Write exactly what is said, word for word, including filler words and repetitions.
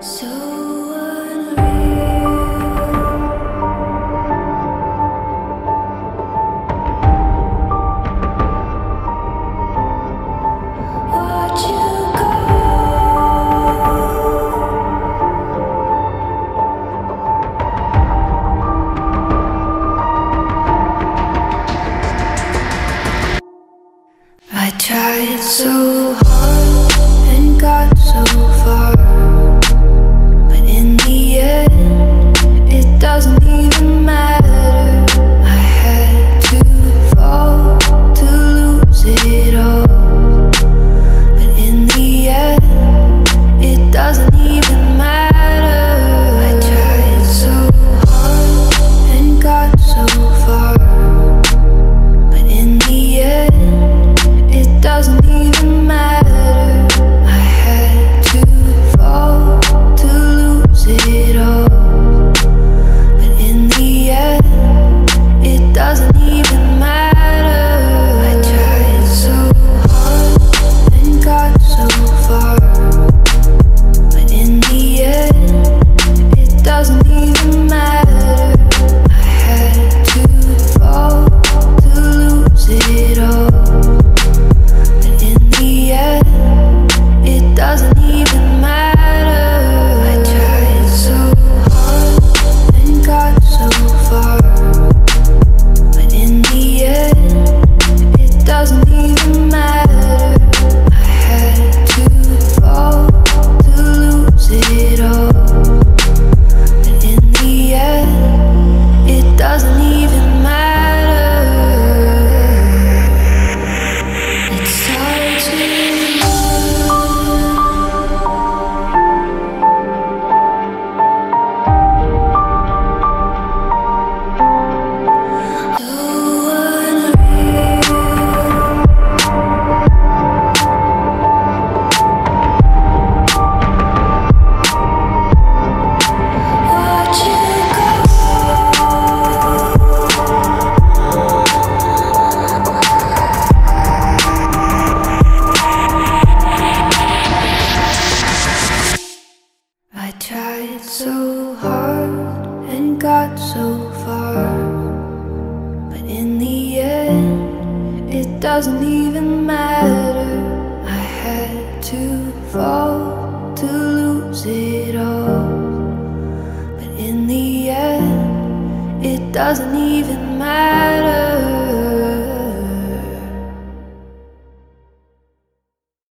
So unreal. Watch you go. I tried so hard and got so far, but in the end, it doesn't even matter. I had to fall to lose it all, but in the end, it doesn't even matter. I tried so hard and got so far, but in the end, it doesn't even matter. I had to fall to lose it all, but in the end, it doesn't even matter. I tried so hard and got so far, but in the end, it doesn't even matter. I had to fall to lose it all, but in the end, it doesn't even matter. I tried so hard and got so far, but in the end, it doesn't even matter. I had to fall to lose it all, but in the end, it doesn't even matter. It starts with so unreal. Watch you go. I tried so hard and got so far, but in the end, it doesn't even matter. I had to fall to lose it all, but in the end, it doesn't even matter.